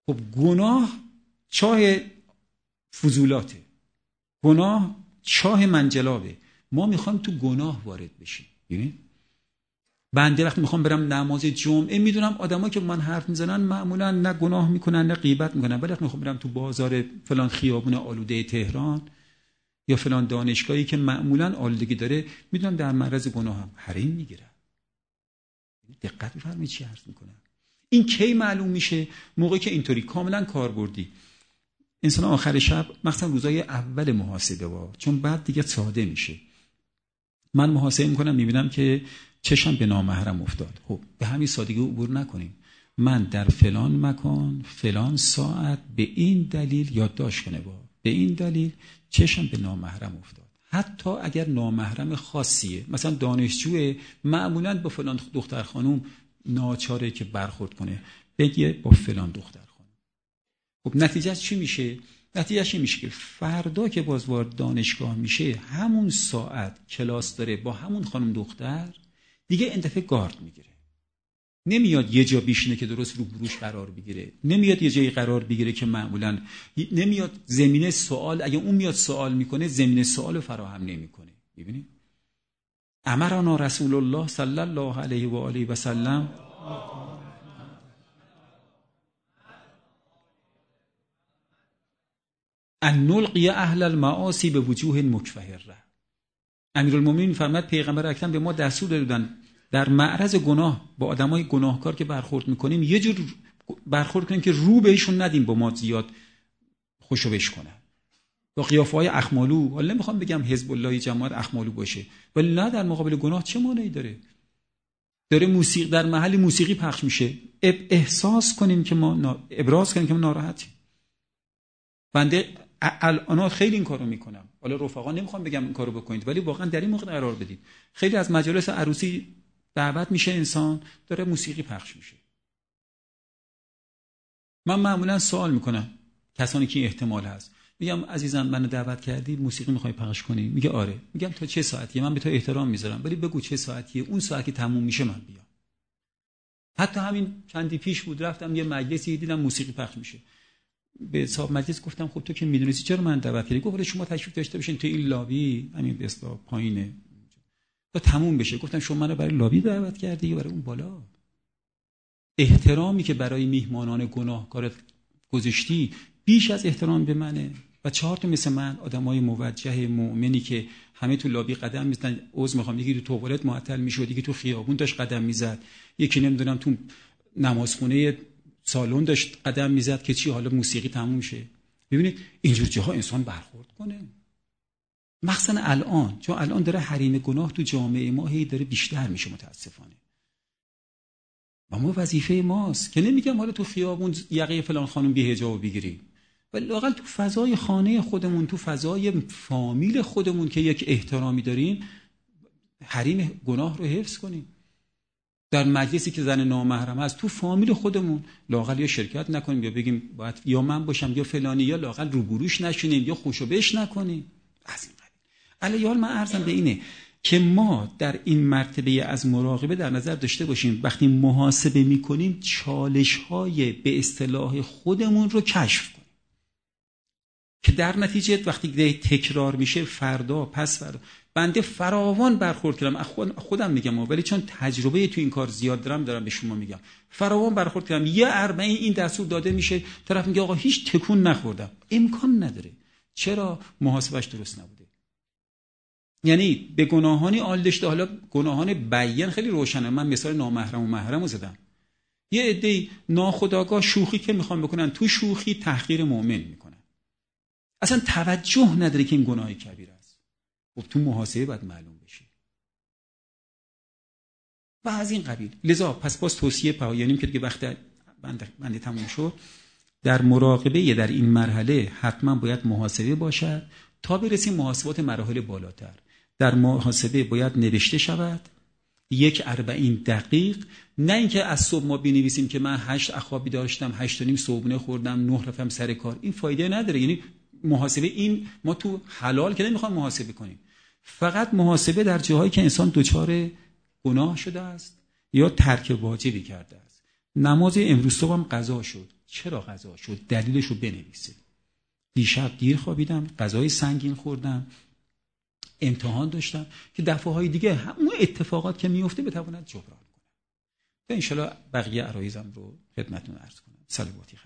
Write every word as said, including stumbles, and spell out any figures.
خب گناه چاه فضولاته، گناه چاه منجلابه. ما میخوایم تو گناه وارد بشیم. ببین بنده وقتی میخوام برم نماز جمعه، میدونم آدما که من حرف میزنن معمولا نه گناه میکنن نه غیبت میکنن، ولی وقتی میخوام برم تو بازار فلان خیابون آلوده تهران یا فلان دانشگاهی که معمولا آلودگی داره، میدونم در معرض گناهم، حریم میگیرم. دقت بفرمایید چی عرض میکنم. این کی معلوم میشه؟ موقعی که اینطوری کاملا کاربردی انسان آخر شب، مثلا روزای اول محاسبه وا، چون بعد دیگه ساده میشه. من محاسبه میکنم میبینم که چشم به نامحرم افتاد. خب به همین سادگی عبور نکنیم. من در فلان مکان فلان ساعت به این دلیل یادداشت کنه با به این دلیل چشم به نامحرم افتاد. حتی اگر نامحرم خاصیه، مثلا دانشجوه، معمولا با فلان دختر خانوم ناچاره که برخورد کنه، بگه با فلان دختر خانوم. خب نتیجه چی میشه؟ نتیجه چی میشه که فردا که باز وارد دانشگاه میشه، همون ساعت کلاس داره با همون خانم دختر، دیگه این دفعه گارد میگیره. نمیاد یه جا بیشینه که درست رو بروش قرار بگیره، نمیاد یه جایی قرار بگیره که معمولا نمیاد زمینه سوال، اگه اون میاد سوال میکنه زمینه سوال رو فراهم نمیکنه. ببینید امرنا رسول الله صلی الله علیه و آله و سلم ان نلقی اهل المعاصی به وجوه مکفهره. امیرالمومنین فرمود پیغمبر اکرم به ما دستور دادن در معرض گناه با آدمای گناهکار که برخورد میکنیم یه جور برخورد کنیم که رو بهشون ندیم با ما زیاد خوشو بش کنن، با قیافه‌های اخمالو. حالا نمیخوام بگم حزب الله جماعت اخمالو باشه، ولی نه، در مقابل گناه چه مانعی داره؟ داره موسیقی در محل موسیقی پخش میشه، احساس کنیم که ما ابراز کنیم که ما ناراحتیم. بنده الان خیلی این کارو میکنم. حالا رفقا نمیخوام بگم این کارو بکنید، ولی واقعا در این موقع قرار بدید. خیلی از مجالس عروسی دعوت میشه انسان، داره موسیقی پخش میشه. من معمولا سوال میکنم کسانی که احتمال هست، میگم عزیزم منو دعوت کردی موسیقی میخوای پخش کنی؟ میگه آره. میگم تا چه ساعتیه؟ من به تو احترام میذارم، ولی بگو چه ساعتیه، اون ساعتی تموم میشه من بیام. حتی همین چندی پیش بود رفتم یه مجلسی دیدم موسیقی پخش میشه، به صاحب مجلس گفتم خب تو که میدونستی چرا من دعوت کردی؟ گفت شما تشریف داشته باشین تو این لابی، همین به اصطلاح پایینه، تا تموم بشه. گفتم شما منو برای لابی دعوت کردی یا برای اون بالا؟ احترامی که برای میهمانان گناهکار گذاشتی بیش از احترام به منه. و چهار تا مثل من آدمای موجه مؤمنی که همه تو لابی قدم میزدن، عذر میخوام، یکی تو توالت معطل میشد، یکی تو خیابون داشت قدم میزد، یکی نمیدونم تو نمازخونه سالن داشت قدم میزد که چی حالا موسیقی تموم شه. ببینید اینجور جاها انسان برخورد کنه، مخصوصا الان، چون الان داره حریم گناه تو جامعه ما هی داره بیشتر میشه متاسفانه. و ما وظیفه ماست که نمیگم حالا تو خیابون یقه فلان خانم بی حجاب بگیری، ولی لااقل تو فضای خانه خودمون، تو فضای فامیل خودمون که یک احترامی داریم، حریم گناه رو حفظ کنیم. در مجلسی که زن نامحرم هست تو فامیل خودمون لااقل یا شرکت نکنیم یا بگیم باید یا من باشم یا فلانی، یا لااقل روبروش نشینیم یا خوشو بش نکنیم. از این قبیل. علیال من عرضم به اینه که ما در این مرتبه از مراقبه در نظر داشته باشیم وقتی محاسبه میکنیم چالش‌های به اصطلاح خودمون رو کشف کنیم که در نتیجه وقتی تکرار میشه فردا پس فردا. بنده فراوان برخورد کردم، خود خودم میگم، ولی چون تجربه تو این کار زیاد دارم دارم به شما میگم، فراوان برخورد کردم. یه اربعین این دستور داده میشه، طرف میگه آقا هیچ تکون نخوردم. امکان نداره. چرا؟ محاسبش درست نبوده. یعنی به گناهانی آل داشته. حالا گناهان بیان خیلی روشنه، من مثال نامحرم و محرم رو زدم. یه عده‌ای ناخودآگاه شوخی که میخوان بکنن، تو شوخی تحقیر مؤمن میکنن، اصلا توجه نداره که این گناه کبیره است. خب تو محاسبه باید معلوم بشه و از این قبیل. لذا پس باز توصیه پایانیم که دیگه وقت بنده, بنده تموم شد، در مراقبه در این مرحله حتما باید محاسبه باشد تا برسیم محاسبات مراحل بالاتر. در محاسبه باید نوشته شود یک اربعین دقیق، نه اینکه از صبح ما بنویسیم که من هشت اخوابی داشتم، هشت و نیم صبحونه خوردم، نه رفتم سر کار. این فایده نداره. یعنی محاسبه این ما تو حلال که نمیخوام محاسبه کنیم، فقط محاسبه در جاهایی که انسان دچار گناه شده است یا ترک واجبی کرده است. نماز امروز صبح هم قضا شد، چرا قضا شد، دلیلش رو بنویسید. دیشب دیر خوابیدم، غذای سنگین خوردم، امتحان داشتم که دفعه های دیگه همون اتفاقات که میفته بتواند جبران کنه. و ان شاءالله بقیه عرایزم رو خدمتتون عرض کنم. صلواتی